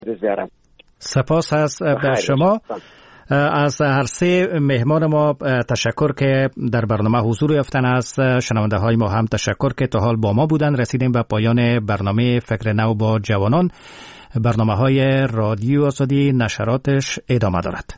سپاس از شما. از هر سه مهمان ما تشکر که در برنامه حضور یافتن. از شنونده های ما هم تشکر که تا حال با ما بودن. رسیدیم به پایان برنامه فکر نو با جوانان. برنامه های رادیو آزادی نشراتش ادامه دارد.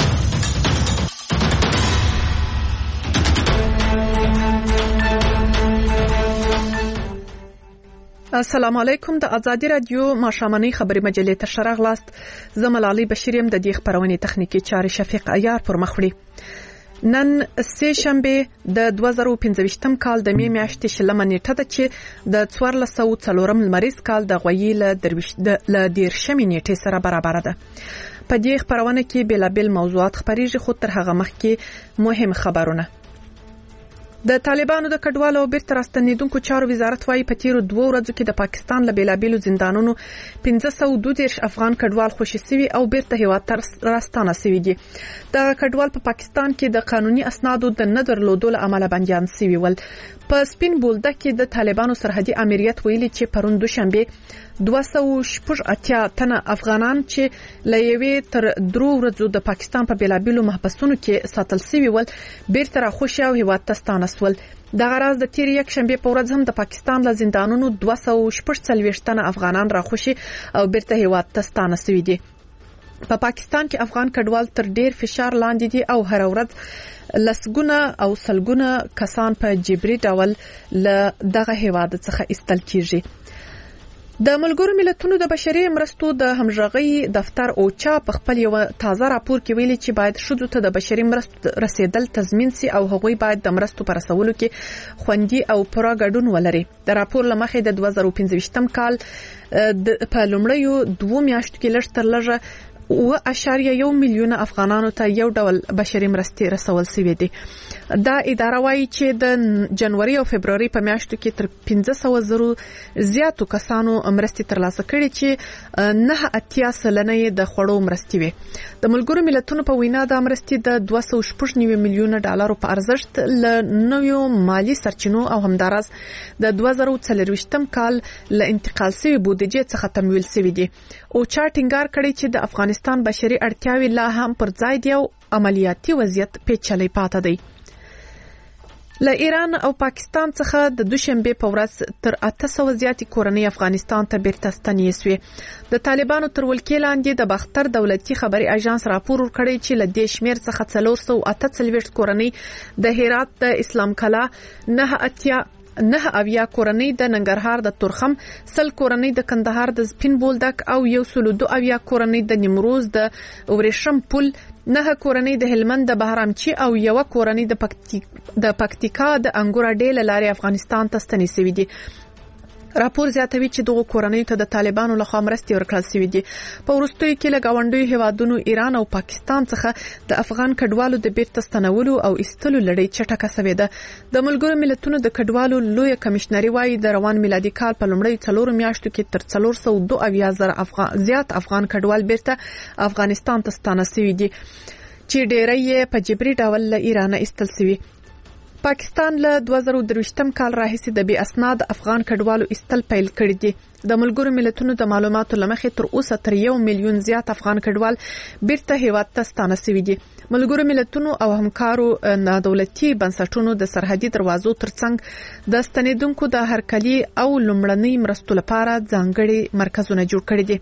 السلام علیکم. د آزادی رادیو ماښامنۍ خبري مجلې ته شراغلاست. زه ملالۍ بشیر یم. د دې خبرونې تخنیکی چارې شفیق عیار پر مخ وړي. نن سه شنبه د 2015 کال د می میاشتې شلمه نیټه ده چې د 1404 لمریز کال د غویی له 13 نیټې سره برابر ده. په دې خبرونه کې بېلابېل موضوعات خبرېږي، خو تر هغه مخکې مهم خبرونه. د طالبانو د کډوالو او بیرته راستنیدونکو چارو وزارت وايي په تیرو 2 ورځو کې د پاکستان له بېلابېلو زندانونو 532 افغان کډوال خوشي سوي او بیرته هیواد ته راستانه سوي دي. د کډوال په پاکستان کې د قانوني اسنادو د نه درلودو له امله بنديان سوي ول. په سپین بولده کې د طالبانو سرحدي امریت ویلي چې پرون دوشنبه 280 تنه افغانان چې له یوې تر 3 ورځو د پاکستان په بېلابېلو محبسونو کې ساتل سوي ول بیرته راخوشي او هیواد ته ستانه سول. د غراز د تیر یک شنبه په ورځ هم د پاکستان له زندانونو 240 تنه افغانان راخوشي او بیرته هیواد ته ستانه سوي دي. په پاکستان کې افغان کډوال تر ډیر فشار لاندې دي او هر ورځ لسګونه او سلګونه کسان په جبري ډول له دغه هیواد څخه ایستل کیږي. د ملګرو ملتونو د بشري مرستو د همغږي دفتر اوچا په خپل یو تازه راپور کې ویلي چې باید ښځو ته د بشري مرستو رسیدل تضمین سي او هغوی باید د مرستو پر رسولو کې خوندي او پوره ګډون ولري. د راپور لمخې د 2015 کال په لومړیو 2 میاشتو کې لږ تر لږه 1.1 میلیون افغانانو ته یو ډول بشري مرستې رسول شوې دي. دا اداره وايي چې د جنوري او فبرवरी په میاشتو کې تر 500,000 زیاتو کسانو مرستې ترلاسه کړې چې 9.8% د خوړو مرستې وي. د ملګرو ملتونو په وینا د مرستې د 290 میلیون ډالرو په ارزښت له نویو مالی سرچینو او همدارس د 2024 کال له انتقال شوی بودیجې څخه تمویل شوی دي. او چا ټینګار کړی چې د افغانستان بشري اړتیاوې لا هم پر ځای دي او عملیاتي وضعیت پیچلی پاتې دی. له ایران او پاکستان څخه د دوشنبه په ورځ تر 800 زیاتې کورنۍ افغانستان ته بیرته ستنې شوې. د طالبانو تر ولکې لاندې د باختر دولتي خبري اژانس راپور ورکړی چې له دې شمیر څخه 448 کورنۍ د هرات د اسلام کلا 9 کورنۍ د ننګرهار د تورخم، 100 کورنۍ د کندهار د سپین بولدک او 102 کورنۍ د نیمروز د ورېشم پل، 9 کورنۍ د هلمند د بهرامچی او 1 کورنۍ د پکتیکا د انګور ډېل لارې افغانستان ته ستنې شوې دي. راپور زیاتوي چې دغه کورنۍ ته د طالبانو لخوا مرستې ورکړل شوې دي. په وروستیو کې له ګاونډیو هیوادونو ایران او پاکستان څخه د افغان کډوالو د بیرته ستنولو او ایستلو لړۍ چټکه شوې ده. د ملګرو ملتونو د کډوالو لوی کمشنري وايي د روان میلادي کال په لومړیو 4 میاشتو کې تر 402,000 زیات افغان کډوال بیرته افغانستان ته ستانه شوي دي چې ډېری یې په جبري ډول له ایران ایستل شوي. پاکستان له 2023 کال راهیسې د بې اسناد افغان کډوالو ایستل پیل کړی دي. د ملګرو ملتونو د معلوماتو لمخې تر اوسه تر 1 میلیون زیات افغان کډوال بیرته هیواد ته ستانه شوي دي. ملګرو ملتونو او همکارو نادولتي بنسټونو د سرحدي دروازو ترڅنګ د ستنیدونکو د هرکلي او لومړنۍ مرستو لپاره ځانګړي مرکزونه جوړ کړي دي.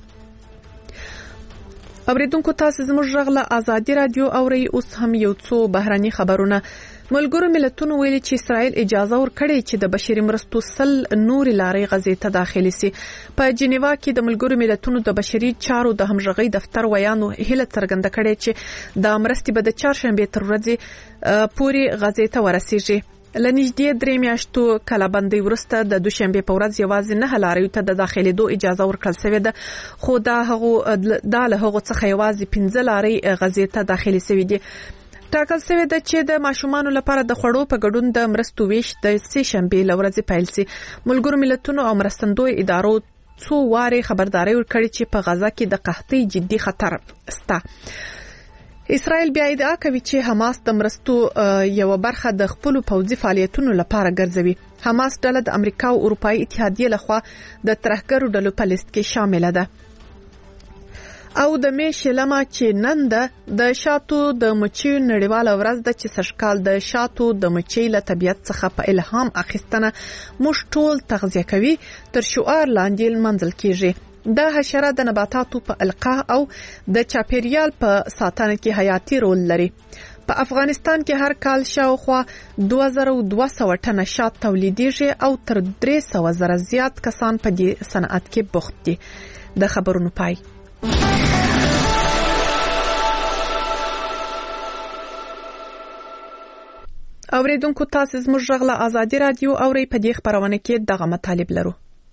اوریدونکو تاسو زموږ غږ له آزادي رادیو اورئ. اوس هم یو څو بهراني خبرونه. ملګرو ملتونو ویلي چې اسرائیل اجازه ورکړي چې د بشري مرستو 100 نورې لارې غزې ته داخلي سي. په جنیوا کې د ملګرو ملتونو د بشري چارو د همغږي دفتر ویانو هیله څرګنده کړې چې د مرستې به د چهارشنبه تر ورځې پورې غزې ته ورسیږي. لنږدې 3 میاشتو کلابندۍ ورسته د دوشنبه په ورځ یوازې 9 لاریو ته د داخليدو اجازه ورکړل شوې ده، خو دا له هغو څخه یوازې 15 لارې غزې ته داخلي شوې دي. ټاکل شوی ده چې د ماشومانو لپاره د خوړو په ګډون د مرستو ویش د سه شنبه لورځ پیل شي. ملګرو ملتونو او مرستندوی ادارو څو واره خبرداري ورکړي چې په غزا کې د قحطۍ جدي خطر شته. اسرائیل بیا ادعا کوي چې حماس د مرستو یو برخه د خپل پوځي فعالیتونو لپاره ګرځوي. حماس ډله د امریکا او اروپאי اتحادیه لخوا د ترهګرو ډلو په لیست کې شامل ده. او د می شلمه چې نن د شاتو د مچۍ نړیواله ورځ ده چې سږکال د شاتو د مچۍ له طبیعت څخه په الهام اخیستنه موږ ټول تغذیه کوي تر شعار لاندې لمانځل کیږي. د حشره د نباتاتو په القاح او د چاپیریال په ساتنه کې حیاتي رول لري. په افغانستان کې هر کال شاوخوا 2200 ټنه شات تولیدېږي او تر 300 زره زیات کسان په دې صنعت کې بوخت دي. د خبرونو پای. اوریدونکو تاسو زموږ غږ له آزادي رادیو اوري. په دې خبرونه کې دغه مطالب لرو.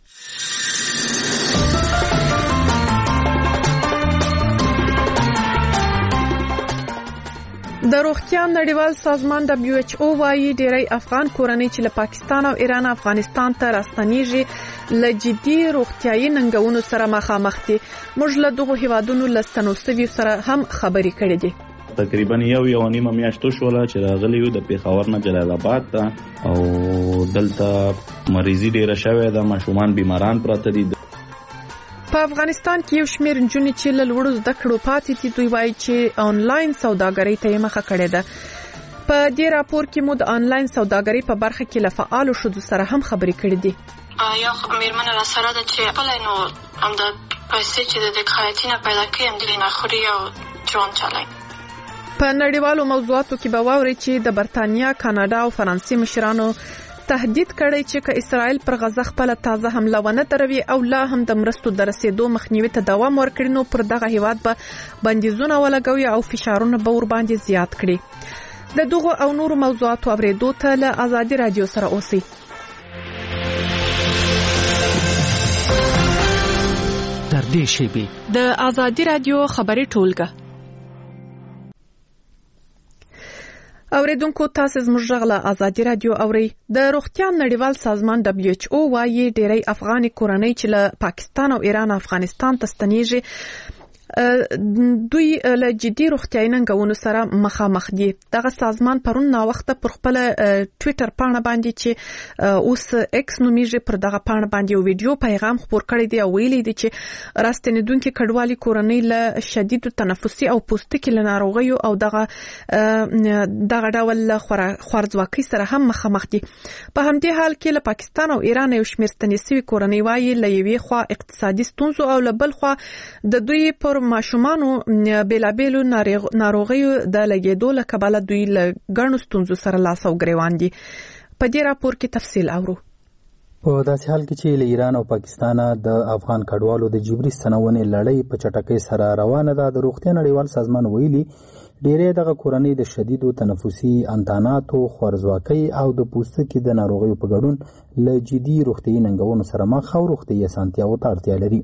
د روغتیا نړیوال سازمان WHO وايي ډېری افغان کورنۍ چې له پاکستان او ایران افغانستان ته راستنیږي له جدي روغتیايي ننګونو سره مخامخ دي. موږ له دغو هیوادونو له ستنوسوي سره هم خبرې کړې دي. تقریبا یو نیمه میاشت شوله چې راغلی یو د پیښور نه جلال آباد ته او دلته مریضي ډیره شوې ده. ماشومان بیماران پراته دي. په افغانستان کې یو شمېر نجونې چې له لوړو زده کړو پاتې دي دوی وایي چې آنلاین سوداګرۍ ته یې مخه کړې ده. په دې راپور کې مو د آنلاین سوداګرۍ په برخه کې له فعالو ښځو سره هم خبرې کړې دي. یو میرمن راسره ده چې خپل نو هم د پیسې چې د خیاطۍ نه پیدا کړي هم د نخوري او ژوند چلای. په نړیوالو موضوعاتو کې به واورئ چې د برتانیا، کاناډا او فرانسې مشرانو تهدید کړی چې که اسرائیل پر غزه خپل تازه حمله ونه دروي او لا هم د مرستو د رسیدو مخنیوي ته دوام ورکړي نو پر دغه هیواد به بندیزونه ولګوي او فشارونه به ور باندې زیات کړي. د دغو او نورو موضوعاتو اوریدو ته له آزادي رادیو سره اوسئ. در دې شیبې د آزادي رادیو خبري ټولګه. اوریدونکو تاسو زموږ غږ له آزادي رادیو اوري. د روغتیا نړیوال سازمان WHO وايي ډېری افغاني کورنۍ چې له پاکستان او ایران افغانستان ته ستنیږي دوی له جدي روغتیايي ننګونو سره مخامخ دي. دغه سازمان پرون نا وخت پر خپل ټوئیټر پاڼه باندې چې اوس ایکس نومیږي پر دغه پاڼه باندې یو ویډیو پیغام خپور کړی دی او ویلي دی چې راستنیدونکو کډوالي کورنۍ له شدید تنفسي او پوستکي له ناروغیو او دغه ډول خوارځواکۍ سره هم مخامخ دي. په همدې حال کې له پاکستان او ایران یو شمېر ستنیسوي کورنۍ وايي له یوې خوا اقتصادي ستونزو او له بل خوا د دوی پر ماشومانو بیلابیلو ناروغیو د لګېدو له کبله دوی له ګڼو ستونزو سره لاس او ګریوان دي. په دې راپور کې تفصیل اورو. په داسې حال کې چې له ایران او پاکستان د افغان کډوالو د جبري ستنونې لړۍ په چټکۍ سره روانه ده، د روغتیا نړیوال سازمان ویلي ډېری دغه کورنۍ د شدیدو تنفسي انتاناتو، خوارځواکۍ او د پوستکي د ناروغیو په ګډون له جدي روغتیايي ننګونو سره مخ او روغتیايي اسانتیاوو ته اړتیا لري.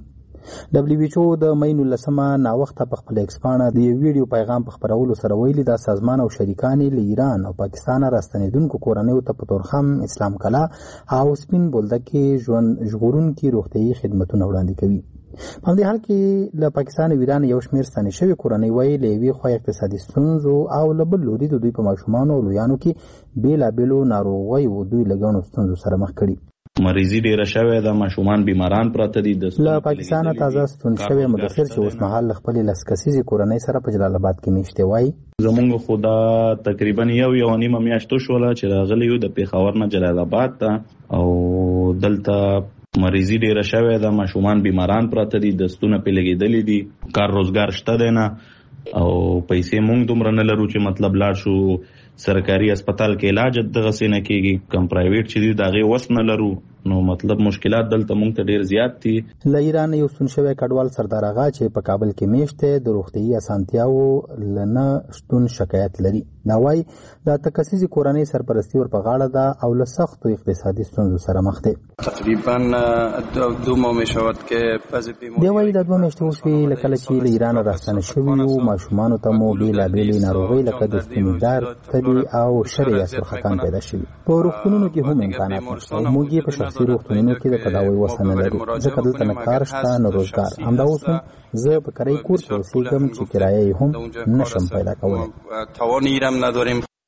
WHO د مې 19 ناوخته په خپل ایکس پاڼه د یو ویډیو پیغام په خپرولو سره ویلي دا سازمان او شریکان له ایران او پاکستان راستنیدونکو کورنیو ته په تورخم، اسلام کلا او سپین بولدکي ژوند ژغورونکي روغتیايي خدمتونه وړاندې کوي. په دې حال کې له پاکستان او ایران یو شمېر ستنې شوي کورنۍ وایي له یوې خوا اقتصادي ستونزو او له بل لوري د دوی په ماشومانو او لویانو کې بېلابېلو ناروغیو دوی له ګڼو ستونزو سره مخ کړي. مریضي ډیره شوې ده، ماشومان بیماران پراته دي. له پاکستان تازه ستون شوی مدثر چې اوس مهال خپل لسکسیزي کورنۍ سره په جلال آباد کې میشته وای. زمونږ خدا تقریبا یو نیمه میاشت شوله چې راغلی یو د پیښور نه جلال آباد ته او دلته مریضي ډیره شوې ده، ماشومان بیماران پراته دي، دستونه په لګېدلې دي، کار روزګار شته دی نه او پیسې مونږ دومره نه لرو چې مطلب لاړ شو سرکاري هسپتال کې علاج دغه سینه کېږي، کم پرایویټ چې دی دغه وس نه لرو نو مطلب مشکلات دلته مونږ ته ډیر زیات دي. له ایران یو ستون شوی کډوال سردار آغا چې په کابل کې میشته د روغتیايي اسانتیاوو لنه شتون شکایت لري. دا وايي د تکسیزي کورنۍ سرپرستی ور په غاړه ده او له سختو اقتصادي ستونزو سره مخ دي. تقریبا 2 ماه میشود که بعضی بیماری دی وايي د 2 میاشتې وشوي لکه چې له ایران راستنه شوي او ماشومانو ته مو بیلابېلې ناروغۍ لکه د ستونیدار، تبي او شری سرخکان پیدا شوي. په روغتونونو کې هم امکانات نشته او موږ په شخصي روغتونونو کې د تداوی وسه نه لرو ځکه دلته نه کار شته نه روزګار. همدا اوس زه په کرایي کور کې اوسېږم چې کرایه هم نشم پیدا کولی. توان ایرم نداریم.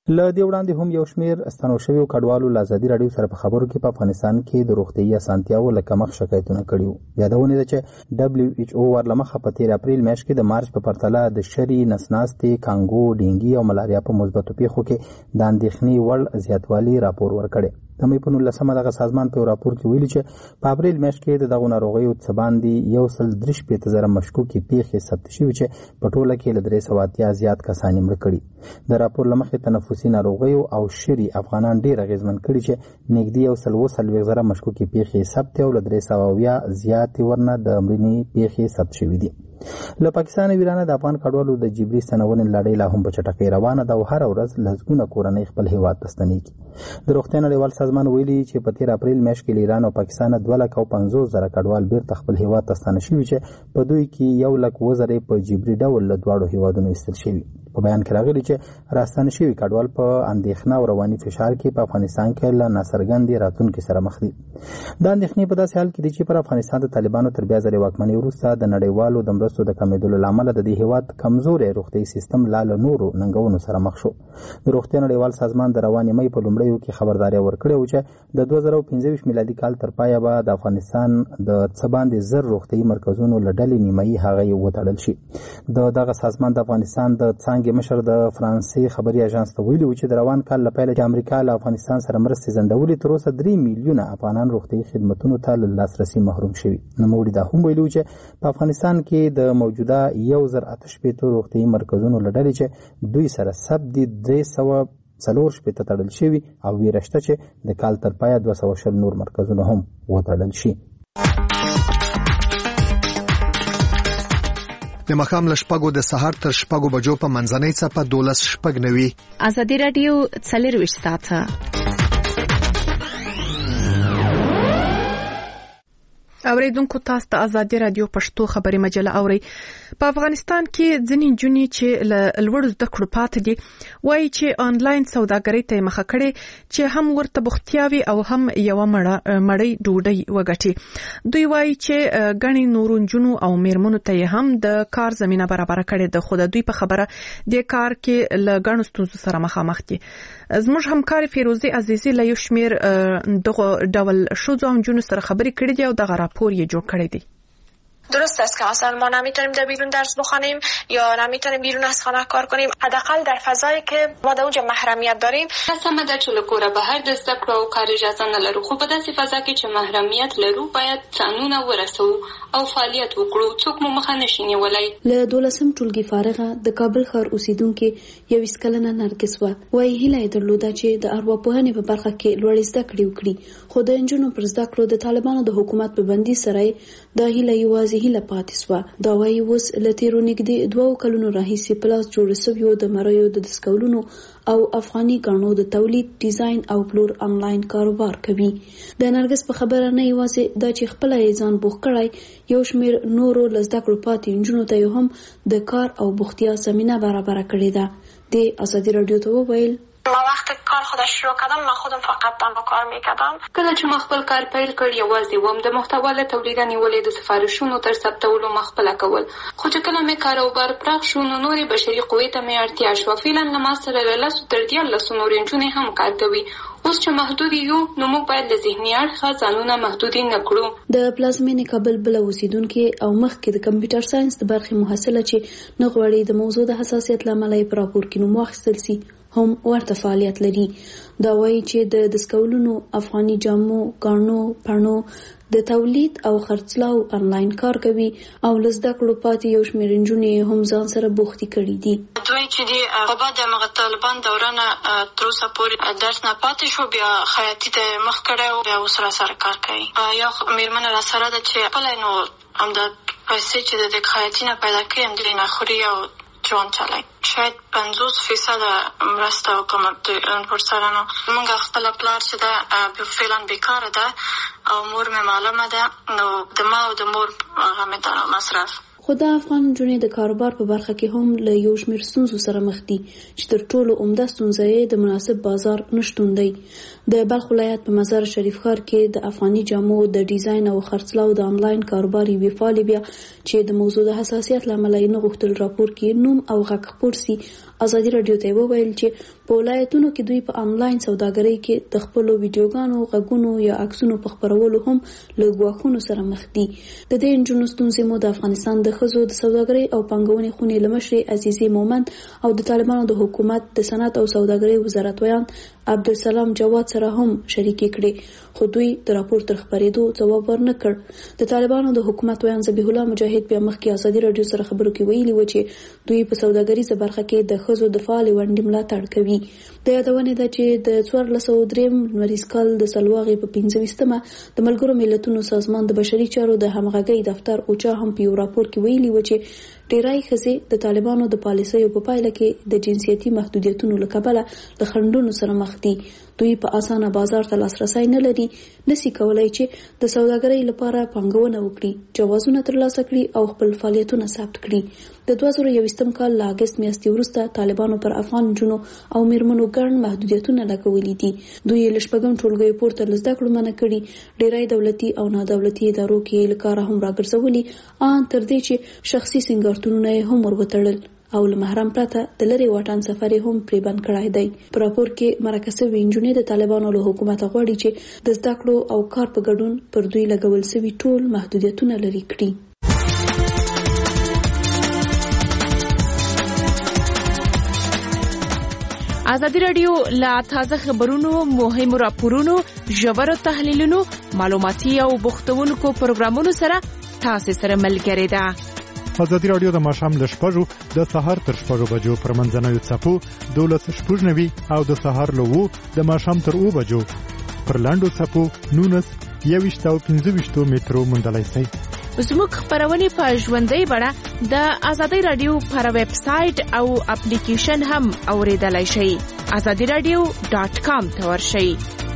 له دې وړاندې هم یو شمېر ستنو شویو کډوالو له ازادي راډیو سره په خبرو کې په افغانستان کې د روغتیايي اسانتیاوو له کمښت شکایتونه کړي وو. یادونه ده چې WHO ور له مخه په 13 اپریل میاشت کې د مارچ په پرتله د شری، نسناستې، کانګو، ډینګي او ملاریا په مثبتو پیښو کې د اندېښنې وړ زیاتوالی راپور ورکړی. د مې په 19 دغه سازمان په راپور کې ویلي چې په اپریل میاشت کې د دغو ناروغیو څخه باندې 133,000 مشکوکې پیښې ثبت شوې چې په ټوله کې له 380 زیات کسان مړه کړي. د راپور له مخې تنفسي ناروغیو او شری افغانان ډېر اغېزمن کړي چې نږدې 140,000 مشکوکې پیښې ثبت او له 370 زیاتې ورنه د مړینې پیښې ثبت شوې دي. له پاکستان او ایران د افغان کډوالو د جبري ستنونې لړۍ لا هم په چټکۍ روانه ده او هره ورځ لسګونه کورنۍ خپل هیواد ته ستنېږي. د روغتیا نړیوال سازمان ویلي چې په 13 اپریل میاشت کې ایران او پاکستان 250,000 کډوال بیرته خپل هیواد ته ستانه شوي چې په دوی کې 100,000 په جبري ډول له دواړو هیوادونو ایستل شوي. په بیان کې راغلي چې راستانه شوي کډوال په اندېښنه او رواني فشار کې په افغانستان کې له ناڅرګندې راتلونکي سره مخ دي. دا اندېښنې په داسې حال کې دي چې پر افغانستان د طالبانو تر بیا ځلې واکمنۍ وروسته د نړیوالو د مرستو د کمېدلو له امله د دې هیواد کمزوری روغتیايي سیستم لا له نورو ننګونو سره مخ شو. د روغتیا نړیوال سازمان د روانې مۍ په لومړیو کې خبرداری ورکړی و چې د 2025 میلادي کال تر پایه به د افغانستان د څه باندې 1000 روغتیايي مرکزونو له ډلې نیمایي هغه وتړل شي. دغه سازمان د افغانستان د څانګې مشر د فرانسې خبري اژانس ته ویلي و چې د روان کال له پیله چې امریکا له افغانستان سره مرستې ځنډولې تر اوسه 3 میلیونه افغانان روغتیايي خدمتونو ته له لاسرسي محروم شوي. نوموړي دا هم ویلي و چې په افغانستان کې د موجوده 1088 روغتیايي مرکزونو له ډلې چې دوی سره ثبت دي 340 تړل شوي او ویره شته چې د کال تر پایه 220 نور مرکزونه هم وتړل شي. د ماښام له شپږو د سهار تر شپږو بجو په منځنۍ څپه 12:09. ازادي راډیو 24 ساعته. اوریدونکو تاسو ته ازادي راډیو پښتو خبري مجله اوري. په افغانستان کې ځینې جونې چې لوړ زده کړو پاتې دي وایي چې آنلاین سوداګرۍ ته مخه کړي چې هم ورته بوختیاوي او هم یو مړۍ ډوډۍ وګټي. دوی وایي چې غني نورونجونو او میرمنو ته هم د کار زمينه برابر کړي ده، خو د دوی په خبره د کار کې لګڼو ستونزو سره مخامخ دي. زموږ همکار فیروزي عزیزی له یو شمیر دغه ډول شوزو او جنونو سره خبرې کړې دي او دغه راپور یې جوړ کړی دی. درست است که اصلا ما نمیتونیم در بیرون درس بخوانیم یا نمیتونیم بیرون از خانه کار کنیم، حداقل در فضایی که ما در اونجا محرمیت داریم. قسمه ده چې له کوره بهر د زده کړو او کار اجازه نه لرو، خو په داسې فضا کې چې محرمیت لرو باید ځانونه ورسو او فعالیت وکړو، څوک مو مخه نشي نیولای. له 12 ټولګي فارغه د کابل ښار اوسیدونکو 21 کلنه نرګس وایي هیله درلوده چې د ارواپوهنې په برخه کې لوړ زده کړې وکړي، خو د انجونو پر زده کړو د طالبانو د حکومت په بندي سره د هیله یوازې هیله پاتې سوه. دا وایي اوس له تیرو نږدې 2 کلونو راهیسې پلاس جوړ شویو د مریو د دسکولونو او افغاني ګاڼو د تولید، ډیزاین او پلور انلاین کاروبار کوي. د نرګس په خبره نه یوازې دا چې خپل ځان بوخ کړای، یو شمیر نورو لزده کړو پاتې انجونو ته هم د کار او بوختیا زمينه برابر کړې ده. د ازادي رادیو ته وویل ما وقتی کار خودش شروع کردم من خودم فقط تنها کار میکردم. کله چې ما خپل کار پیل کړ یوازې وم د محتوا له تولید نیولې د سفارشونو تر ثبتولو مخبل کول، خو چې کله مې کاروبار پراخ شو نو نورې بشري قوې ته مې اړتیا شو. فعلا له ما سره له 10 تر 13 نورې نجونې هم کار کوي. اوس چې محدود یو نو موږ باید د ذهني اړخه ځانونه محدود نه کړو. د پلازمینې کابل بل اوسیدونکو او مخکې د کمپیوټر ساينس د برخې محصله چې نه غواړي د موضوع د حساسیت لامل یې پر راپور کې نوم واخیستل سي هم ورته فعالیت لري. دا وایي چې د دسکولونو، افغاني جامو، ګاڼو، پڼو د تولید او خرڅلاو انلاین کار کوي او لزده کړو پاتې یو شمېر نجونې هم ځان سره بوختي کړي دي. دوی چې دی په بعد د طالبان دورانه تر اوسه پورې درس نه پاتې شو، بیا خیاطي ته مخ کړی او بیا اوس را سره کار کوي. یا میرمنه را سره ده چې خپله نو همدا پیسې چې د خیاطي نه پیدا کړي همدلې نه خوري او ژوند چلای. شاید 50% مرسته وکړم ورسره. نو موږ خپله پلار چې ده فعلا بیکاره ده او مور مې معلمه ده، نو د ما او د مور هغه مې د مصرف خو د افغان نجونې د کاروبار په برخه کې هم له یو شمېر ستونزو سره مخ دي چې تر ټولو عمده ستونزه یې د مناسب بازار نشتون دی. د بلخ ولایت په مزار شریف ښار کې د افغاني جامو د ډیزاین او خرڅلاو د انلاین کاروبار یوې فعالې بیا چې د موضوع د حساسیت له امله یې نه غوښتل راپور کې نوم او غږ خپور سي، ازادي راډیو ته وویل چې په ولایتونو کې دوی په انلاین سوداګرۍ کې د خپلو ویډیوګانو، غږونو یا عکسونو په خپرولو هم له ګواښونو سره مخ دي. د دې نجونو ستونزې مو د افغانستان د ښځو د سوداګرۍ او پانګونې خونې له مشرې عزیزې مومند او د طالبانو د حکومت د صنعت او سوداګرۍ وزارت ویان عبدالسلام جواد سره هم شریکې کړې، خو دوی د راپور تر خپرېدو ځواب ورنه کړ. د طالبانو د حکومت ویان ذبیح الله مجاهد بیا مخکې ازادي راډیو سره خبرو کې ویلي و چې دوی په سوداګریزه برخه کې د ښځو د فعالې ونډې ملاتړ کوي. د یادونې ده چې د 1403 لمریز کال د سلواغې په 25مه د ملګرو ملتونو سازمان د بشري چارو د همغږۍ دفتر اوچا هم په یو راپور کې ویلي و چې ډیری ښځې د طالبانو د پالیسیو په پایله کې د جنسیتي محدودیتونو له کبله د خنډونو سره مخ دي. دوی په اسانه بازار ته لاسرسی نه لري، نسی کولای چې د سوداګرۍ لپاره پانګونه وکړي، جوازونه ترلاسه کړي او خپل فعالیتونه ثبت کړي. د 2021 کال له اگست میاشتې وروسته طالبانو پر افغان نجونو او میرمنو ګڼ محدودیتونه لګولي دي. دوی له شپږم ټولګیو پورته له زده کړو منع کړي، ډیری دولتي او نادولتي ادارو کې له کاره هم راګرځولي، ان تر دې چې شخصي سنگارتونونه یې هم ورغتړل او له محرم پرته د لرې واټن سفر هم پرې بند کړی دی. په راپور کې مرکه شوې نجونې د طالبانو له حکومت غواړي چې د زده کړو او کار په ګډون پر دوی لګول شوي ټول محدودیتونه لرې کړي. ازادي راډیو لا تازه خبرونو، مهمو راپورونو، ژورو تحلیلونو، معلوماتي او بوختونکو پروګرامونو سره تاسو سره ملګری ده. ازادي راډیو د ماښام له 6 د سهار تر 6 بجو پر منځنوي څپو 12:90 او د سهار له 2 د ماښام تر 2 بجو پر لاندو څپو 19 او 25 مترو موندلای شئ. زموږ خبرونه په ژوندۍ بڼه د ازادي راډیو پر ویب سټ او اپلیکیشن هم اوریدلای شئ. azadiradio.com ته ورشئ.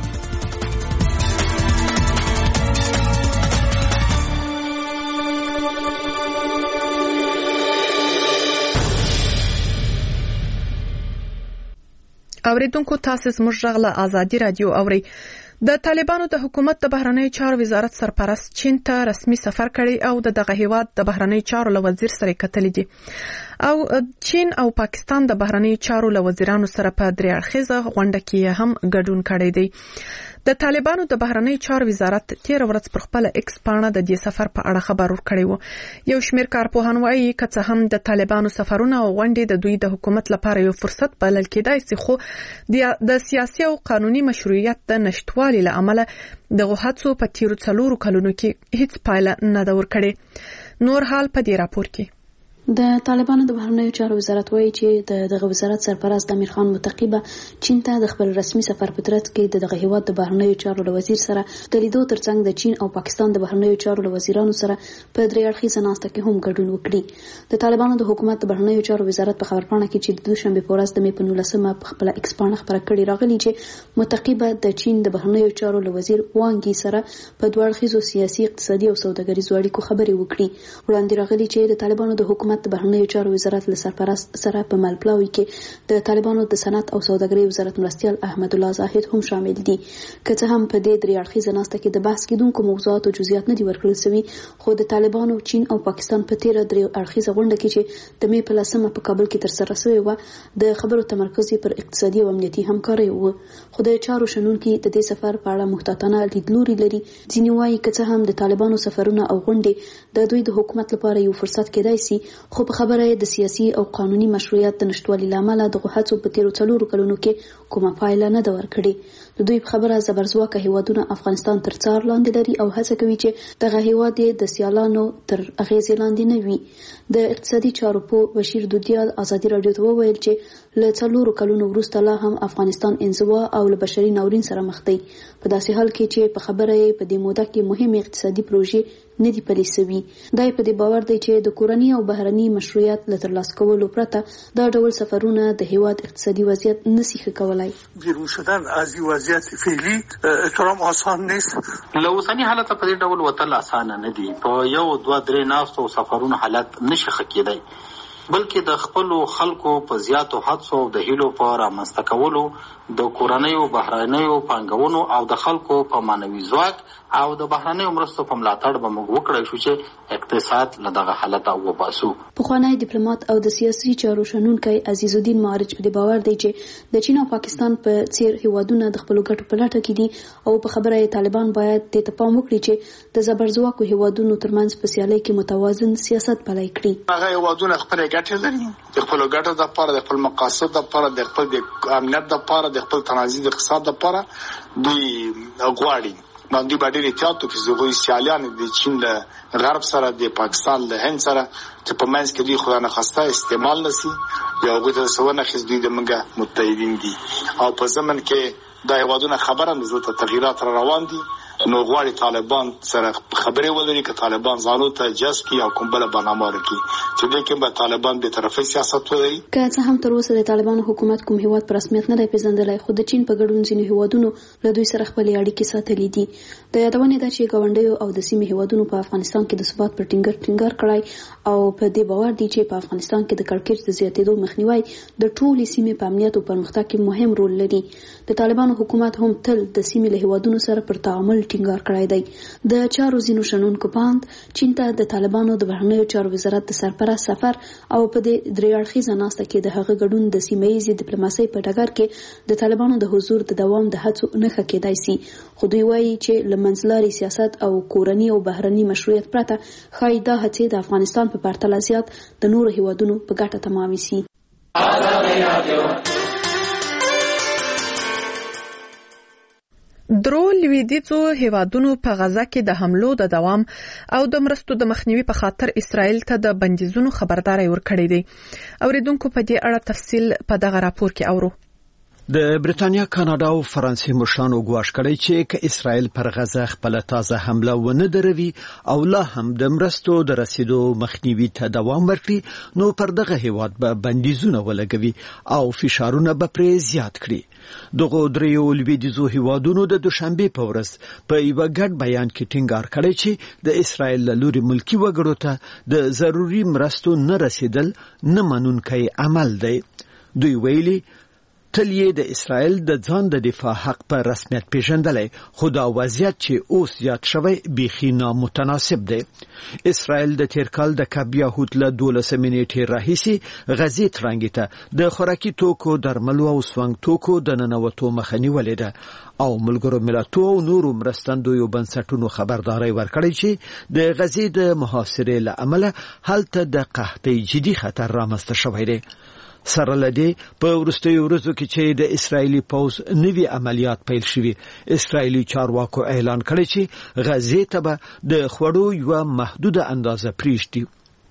اوریدونکو تاسو زموږ غږ له ازادي راډیو اورئ. د طالبانو د حکومت د بهرنیو چارو وزارت سرپرست چین ته رسمي سفر کړی او د دغه هیواد د بهرنیو چارو له وزیر سره کتلې دي او چین او پاکستان د بهرنیو چارو له وزیرانو سره په درې اړخیزه غونډه کې هم ګډون کړی دی. د طالبانو د بهرنیو چارو وزارت 13 ورځ پر خپل ایکس پاڼه د دې سفر په اړه خبر ورکړی و. یو شمېر کارپوهان وایي که څه هم د طالبانو سفرونه او غونډې د دوی د حکومت لپاره یو فرصت بلل کېدای شي، خو د سیاسي او قانوني مشروعیت د نشټوالي له امله دغه هڅو په تیرو 4 کلونو کې هیڅ پایله نه ده ورکړې. نور حال په دې راپور کې. د طالبانو د بهرنیو چارو وزارت وایي چې دغه وزارت سرپرست امیر خان متقیبه چین ته د خپل رسمي سفر په ترڅ کې دغه هیواد د بهرنیو چارو له وزیر سره د لیدو ترڅنګ د چین او پاکستان د بهرنیو چارو له وزیرانو سره په درې اړخیزه ناسته کې هم ګډون وکړي. د طالبانو د حکومت د بهرنیو چارو وزارت په خبرپاڼه کې چې د دوشنبه په ورځ د مې په 19مه په خپل ایکس پاڼه خبره کړې راغلي چې متقیبه د چین د بهرنیو چارو له وزیر وانګي سره په دوه اړخیزو سیاسي، اقتصادي او سوداګریزو اړیکو خبرې وکړي. وړاندې راغلي چې د طالبانو د حکومت د بهرنیو چارو وزارت له سرپرست سره په ملپلاوي کې د طالبانو د صنعت او سوداګرۍ وزارت مرستیال احمد الله زاهد هم شامل دي. که څه هم په دې درې اړخیزه ناسته کې د بحث کېدونکو موضوعات او جزئیات نه دي ورکړل شوي، خو د طالبانو، چین او پاکستان په 13 درې اړخیزه غونډه کې چې د مې په 10مه په کابل کې ترسره شوې و د خبرو تمرکز پر اقتصادي او امنیتي همکارۍ و. خو د چارو شنونکي د دې سفر په اړه محتاطانه لیدلوري لري. ځینې وایي که څه هم د طالبانو سفرونه او غونډې د دوی د حکومت لپاره یو فرصت کېدای شي، خو په خبره د سیاسي او قانوني مشروعیت د نشټوالي لامل دغه هڅو په 13 کلونو کې کومه پایله نه ده ورکړې. د دوی په خبره زبرځواکه هیوادونه افغانستان تر څار لاندې لري او هڅه کوي چې دغه هیواد د سیالانو تر اغیزې لاندې نه وي. د اقتصادي چارو په بشیر دودیال ازادي راډیو ته وویل چې له 4 کلونو وروسته لا هم افغانستان انزوا او له بشري ناورین سره مخ دی، په داسې حال کې چې په خبره یې په دې موده کې مهمه اقتصادي پروژې نه دی پلي شوي. دا په دې باور دی چې د کورني او بهرني مشروعیت له ترلاسه کولو پرته دا ډول سفرونه د هیواد اقتصادي وضعیت نشي ښه کولای. کولای. بیرون شدن از این وضعیت فعلی احترام آسان نیست. له اوسنی حالت په دې ډول وتل اسانه نه دي. په یو دوه درې ناستو سفرونو حالت نشي ښه کېدی، بلکې د خپلو خلکو په زیاتو حدسو او د هیلو په رامنځته کولو، د کورنیو بهرنیو پانګونو او د خلکو په معنوي ځواک او د بهرنیو مرستو په ملاتړ به موږ وکړای شو چې اقتصاد له دغه حالته وباسو. پخوانی ډیپلوماټ او د سیاسي چارو شنونکی عزیز الدین معارج په باور دی چې د چین او پاکستان په څیر هیوادونه د خپلو ګټو په لټه کې دي او په خبره طالبان باید د تپام وکړي چې د زبرځواکو هیوادونو ترمنځ په سیالۍ کې متوازن سیاست پلی کړي. هغه هیوادونه خپل ګټې لري، د خپل ګټو لپاره، د خپل مقاصد لپاره، د خپل امنیت لپاره، د خپل تنظیم اقتصاد لپاره دوی غواړي. باندې باندې احتیاط وکړي چې سیالان د چین له غرب سره، د پاکستان له هند سره چې په منځ کې دوی خدای نه خواسته استعمال نشي یا هغوی ته څونه خیز دوی د منګه متحدین دي او په زمن کې دا هیوادونه خبره نزول ته تغییرات را روان دي. نو غواړي طالبان سره خبرې ولري که طالبان ځانو ته جذب کړي او کوم بله برنامه ولري چې دې کې به طالبان بې طرفۍ سیاست ولري. که څه هم تر اوسه د طالبانو حکومت کوم هیواد په رسمیت نه دی پیژندلی، خو د چین په ګډون ځینو هیوادونو له دوی سره خپلې اړیکې ساتلې دي. د یادونې ده چې ګاونډیو او د سیمې هیوادونو په افغانستان کې د ثبات پر ټینګار کړی او په دې باور دي چې په افغانستان کې د کړکېچ د زیاتېدو مخنیوی د ټولې سیمې په امنیت او پرمختګ کې مهم رول لري. د طالبانو حکومت هم تل د سیمې له هیوادونو سره پر تعامل ټینګار کړی دی. د چارو ځینو شنونکو باند چین ته د طالبانو د بهرنیو چارو وزارت د سرپرست سفر او په دې درې اړخیزه ناسته کې د هغه ګډون د سیمه ییزې ډیپلوماسۍ په ډګر کې د طالبانو د حضور د دوام د هڅو نښه کېدای شي. خو دوی وایي چې له منځلاري سیاست او کورني او بهرني مشروعیت پرته ښایي دا هڅې د افغانستان په پرتله زیات د نورو هیوادونو په ګټه تمامې شي. درو لویدیځو هیوادونو په غزه کې د حملو د دوام او د مرستو د مخنیوي په خاطر اسرائیل ته د بندیزونو خبرداري ورکړې دي. اوریدونکو په دې اړه تفصیل په دغه راپور کې اورو. د برېټانیا، کاناډا او فرانسې مشرانو ګواښ کړی چې که اسرائیل پر غزه خپل تازه حمله ونه دروي او لا هم د مرستو د رسیدو مخنیوي ته دوام ورکړي، نو پر دغه هیواد به بندیزونه ولګوي او فشارونه به پرې زیات کړي. دغه دریو لویدیځو هیوادونو د دوشنبه په ورځ په یو ګډ بیان کې ټینګار کړی چې د اسرائیل له لوري ملکی وګړو ته د ضروري مرستو نه رسیدل نه منونکی عمل دی. دوی ویلي تل یې د اسرائیل د ځان د دفاع حق په رسمیت پیژندلی، خو دا وضعیت چې اوس زیات شوی بیخي نامتناسب دی. اسرائیل د تیر کال د کب یهود له 12 نیټې راهیسې غزې ترنګې ته د خوراکي توکو، درملو او سونګ توکو د ننوتو مخه نیولې ده او ملګرو ملتونو او نورو مرستندویو بنسټونو خبرداري ورکړې چې د غزې د محاصرې له امله هلته د قحطۍ جدي خطر رامنځته شوی دی. سره لدې په وروستیو ورځو کې چې د اسرایلی پوځ نوي عملیات پیل شوي، اسرایلی چارواکو اعلان کړی چې غزې ته به د خوړو یوه محدوده اندازه پریږدي.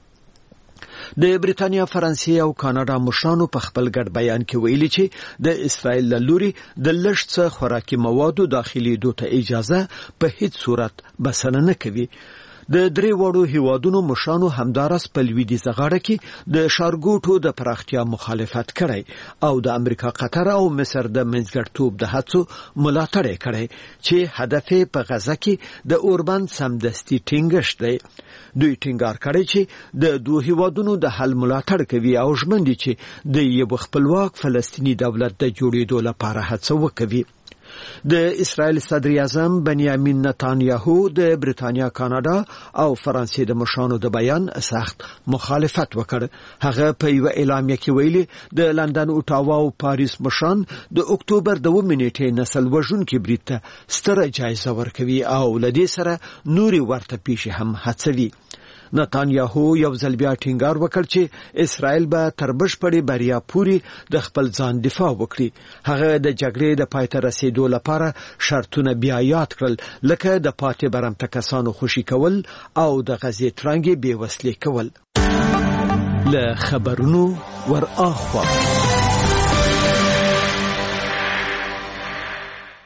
د برېټانیا، فرانسې او کاناډا مشرانو په خپل ګډ بیان کې ویلي چې د اسرائیل له لوري د لږ څه خوراکي موادو داخلېدو ته اجازه په هیڅ صورت بسنه نه کوي. د درې وړو هیوادونو مشرانو همدارس په لویدیځه غاړه کې د ښارګوټو د پراختیا مخالفت کړی او د امریکا، قطر او مصر د منځګړیتوب د هڅو ملاتړ کړی چې هدف په غزه کې د اوربند سمدستي ټینګښت دی. دوی ټینګار کړی چې د دوه هیوادونو د حل ملاتړ کوي او ژمن دي چې د یو خپلواک فلسطیني دولت د جوړېدو لپاره هڅه وکوي. د اسرائیل صدر اعظم بنیامین نتانیاهو د برېټانیا، کاناډا او فرانسې د مشرانو د بیان سخت مخالفت وکړ. هغه په یو اعلامیه کې ویلي د لندن، اوټاوا او پاریس مشران د اکتوبر 2 نیټې نسل وژونکي برید ته ستره جایزه ورکوي او لدې سره نوري ورته پیښې هم هڅوي. نتانیاهو یو ځل بیا ټینګار وکړ چې اسرائیل به تر بشپړې بریا پورې د خپل ځان دفاع وکړي. هغه د جګړې د پای ته رسیدو لپاره شرطونه بیا یاد کړل، لکه د پاتې برمته کسانو خوشي کول او د غزې ترنګې بې وسلې کول. له خبرونو ور اخوا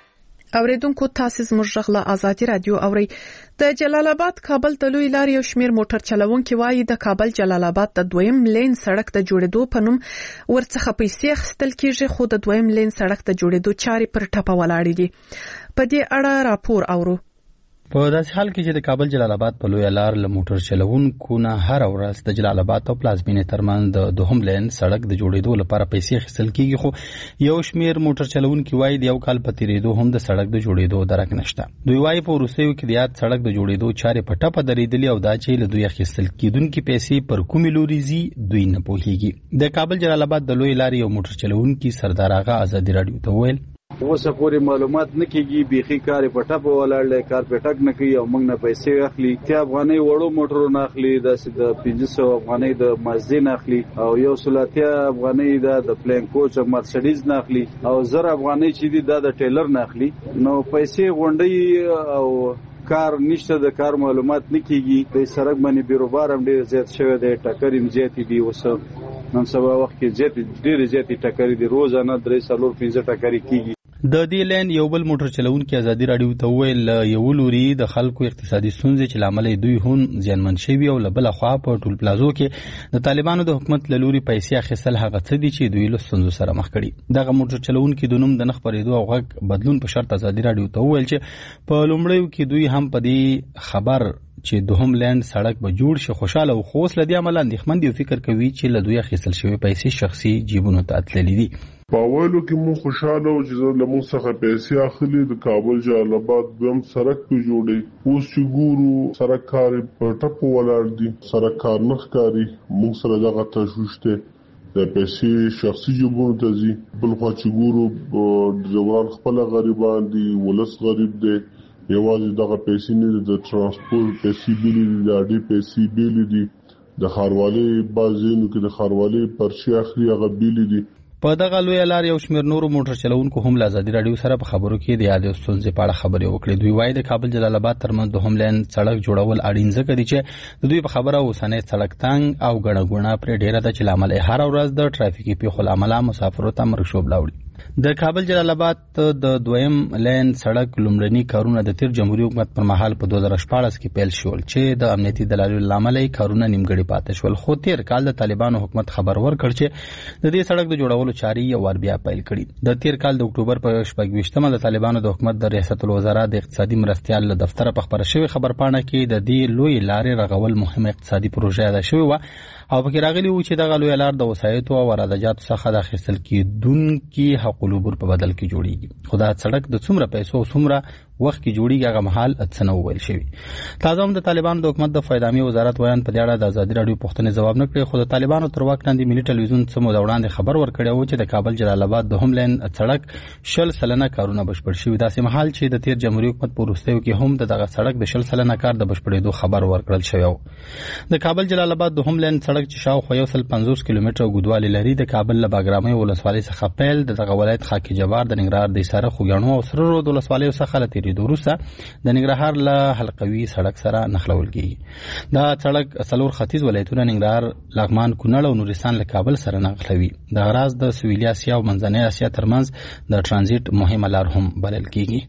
اوریدونکو تاسو زموږ غږ له آزادي رادیو اوري. د جلال آباد کابل د لوی لارې یو شمېر موټر چلوونکي وایي د کابل جلال آباد د دویم لین سړک د جوړېدو په نوم ورڅخه پیسې اخیستل کیږي، خو د دویم لین سړک د جوړېدو چارې پر ټپه ولاړې دي. په دې اړه راپور اورو. په داسې حال کې چې د کابل جلال آباد په لوی لار له موټر چلوونکو نه هر ورځ د جلال آباد او پلازمینې ترمنځ د دوهم لین سړک د جوړېدو لپاره پیسې اخیستل کیږي، خو یو شمېر موټر چلوونکي وایي د یو کال په تیریدو هم د سړک د جوړېدو درک نشته. دوی وایي په وروستیو کې د یاد سړک د جوړېدو چارې په ټپه درېدلې او دا چې له دوی اخیستل کیدونکي پیسې پر کومې لوري ځي دوی نه پوهیږي. د کابل جلال آباد د لوی لارې یو موټر چلوونکي سردار آغا آزادي رادیو ته وویل اوسه پورې معلومات نه کیږي، بيخي کار په ټاپه ولاړل، کار په ټک نه کوي او موږ نه پیسې اخلي. ته افغاني وړو موټرو نه اخلي، د 500 افغاني د مازدین اخلي او یو سلاتیا افغاني د پلین کوچ او مرسيډیز نه اخلي او 1000 افغاني چې دي د ټیلر نه اخلي. نو پیسې غونډي او کار نشته، د کار معلومات نه کیږي. د سړک باندې بیروبار هم ډیر زیات شوی دی، ټکر هم زیات دي. اوسه نن سبا وخت کې ډیر زیات ټکر دي، روزانه 3-4-5 ټکر کیږي. د دې لین یو بل موټر چلوونکي آزادي رادیو ته وویل یو لوري د خلکو اقتصادي ستونزې چې لامل دوی هم زیانمن شوي او له بل خوا په ټول پلازو کې د طالبانو د حکومت له لوري پیسې اخیستل هغه څه دي چې دوی له ستونزو سره مخ کړي. دغه موټر چلوونکي د نوم د نه خپرېدو او غږ بدلون په شرط آزادي رادیو ته وویل چې په لومړیو کې دوی هم په دې خبر چې دوهم لین سړک به جوړ شي خوشاله او خوښ لدی عمل اندېښمن دي او فکر کوي چې له دوی اخیستل شوی پیسې شخصي جیبونو ته تللي دي. په اولو کې مو خوشاله او چې له موږ څخه پیسې اخلي د کابل جلال آباد دویم سړک په جوړي. اوس چې ګورو سړک کار په ټپو ولاړ دي، سړک کار نه ښکاري. موږ سره دغه تشویش دی، د پیسې شخصي جیبونو ته ځي. بل خوا چې ګورو د جوړان خپل غریبان دي، ولس غریب دی. یوازې دغه پیسې نه د ترانسپورت پیسې بیلې دي، د اډې پیسې بیلې دي، د ښاروالۍ بازینو کې د ښاروالۍ پرچې اخلي هغه بیلې دي. په دغه لوی لار یو شمېر نورو موټر چلوونکو هم له آزادي رادیو سره په خبرو کې د یادې ستونزې په اړه خبرې وکړې. دوی وایي د کابل جلال آباد ترمنځ دوهم لین سړک جوړول اړین ځکه دي چې د دوی په خبره اوسنی سړک تنګ او ګڼه ګوڼه پرې ډېره ده چې له امله هر ورځ د ټرافیکي پیښو له امله مسافرو ته مرګ ژوبله وړي. د کابل جلال آباد د دویم لین سړک لومړني کارونه د تیر جمهوریت حکومت پر مهال په 2014 کې پیل شول چې د امنیتي دلایلو له امله کارونه نیمګړي پاتې شول. خو تیر کال د طالبانو حکومت خبر ورکړ چې د دې سړک د جوړولو چارې یو ور بیا پیل کړي. د تیر کال د اکتوبر په 28مه د طالبانو د حکومت د ریاست الوزرا د اقتصادي مرستيال له دفتر په خبره شوی خبرپاڼه کې د دې لوی لارې رغول مهمه اقتصادي پروژه ده شوی و او پکې راغلی و چې دغه لوی لار د وسایطو او رادجاتو څخه د اخیستل کېدونکي حق العبور په بدل کې جوړیږي. خو دا سړک د څومره پیسو او څومره وخت کې جوړیږي هغه مهال څه ویل شوی. تازه هم د طالبانو د حکومت د فایدامي وزارت ویان په دې اړه د آزادي رادیو پوښتنې ځواب نه کړی، خو د طالبانو تر واک لاندې ملي ټلویزیون څه موده وړاندې خبر ورکړی و چې د کابل جلال آباد دوهم لین سړک 60% کارونه بشپړ شوي. داسې مهال چې د تیر جمهوریت حکومت په وروستیو کې هم دغه سړک د 60% کار د بشپړېدو خبر ورکړل شوی و. د کابل جلال آباد دوهم لین سړک چې شاوخوا 150 کیلومتره اوږدوالی لري د کابل له باګرامۍ ولسوالۍ څخه پیل د دغه ولایت خاک جبار د ننګرهار د ایساره خوږیاڼو او سره رود ولسوالیو څخه له تېرېدو وروسته د ننګرهار له حلقوي سړک سره نښلول کېږي. دا سړک څلور ختیځ ولایتونه ننګرهار، لغمان، کونړ او نورستان له کابل سره نښلوي. دغه راز د سویلي اسیا او منځنۍ اسیا ترمنځ د ترانزیت مهمه لار هم بلل کېږي.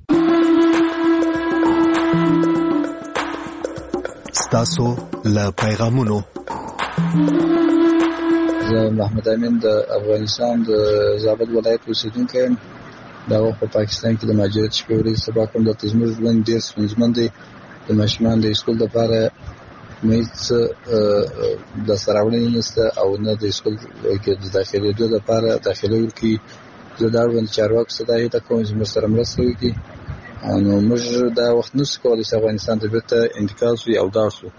ستاسو له پیغامونو زه محمد امین د افغانستان د زابل ولایت اوسیدونکی یم. دا په پاکستان کې د مهاجرت شپې ورځې سبا کوم د زموږ ژوند ډېر ستونزمن دی. د ماشومان د اسکول لپاره هېڅ لاسته راوړنې نشته او نه د اسکول کې د داخلېدو لپاره داخله ورکوي. زه د اړوند چارواکو څخه دا هیله کوم چې زموږ سره مرسته وکړي. نو موږ دا وخت نشو کولی چې افغانستان ته بېرته انتقال شو او ولاړ شو.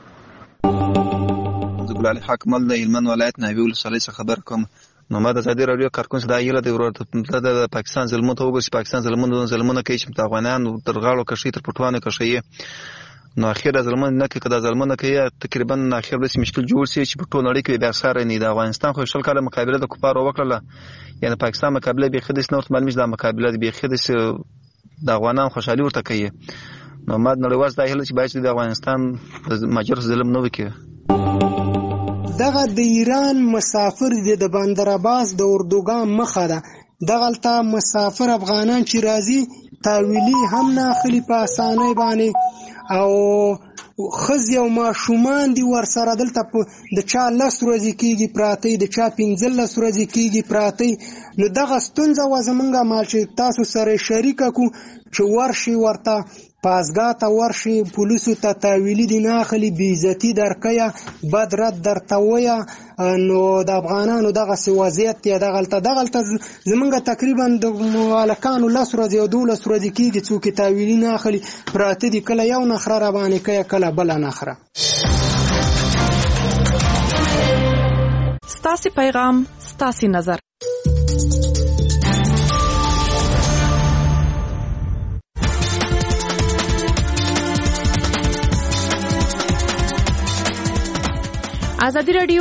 ګلالي حکمل د هلمند ولایت ناوې ولسوالۍ څخه خبر کوم. نو ما د ازادي راډیو کارکون دا هیله دی ورته د پاکستان ظلمونو ته وګورئ چې پاکستان ظلمونه کوي چې د افغانانو تر غاړو کشي تر پټوانو کشي. نو اخر د ظلمونه نه کوي، که د ظلمونه کوي تقریبا اخر به مشکل جوړ شي چې په ټول نړۍ کې بیا سره نه د افغانستان خو شل کاله مقابله د کفارو وکړه، یعنی پاکستان مقابله به خدای نور معلومه ده مقابله به خدای د افغانانو خوشحالي ورته کوي. نو ما نړیوال دا هیله چې باید د افغانستان د ماجر ظلم نه وکړي. دغه د ایران مسافر د بندر عباس د اردوګان مخه ده دغلته مسافر افغانان چې راځي تاویلی هم نه اخلي په اسانۍ باندې او خزي او ماشومان دي ورسره دلته د چا 10 ورځې کېږي پراته د چا 15 ورځې کېږي پراته نو دغه ستونزه و زمونږه مال چې تاسو سره شریک کو چې ورشي ورته پازګاه ته ورشي پولیسو ته تاویلی دي نه اخلي بې عزتي درکویه بد رد درته ویه نو د افغانانو دغسې وضعیت دی دغلته زمونږ تقریبا د هلکانو 10 ورځې او 12 ورځې کېږي څوک یې تاویلي نه اخلي پراته دي کله یو نخره راباندې کوي کله بله نخره. ستاسې پیغام ستاسې نظر. ازادي رادیو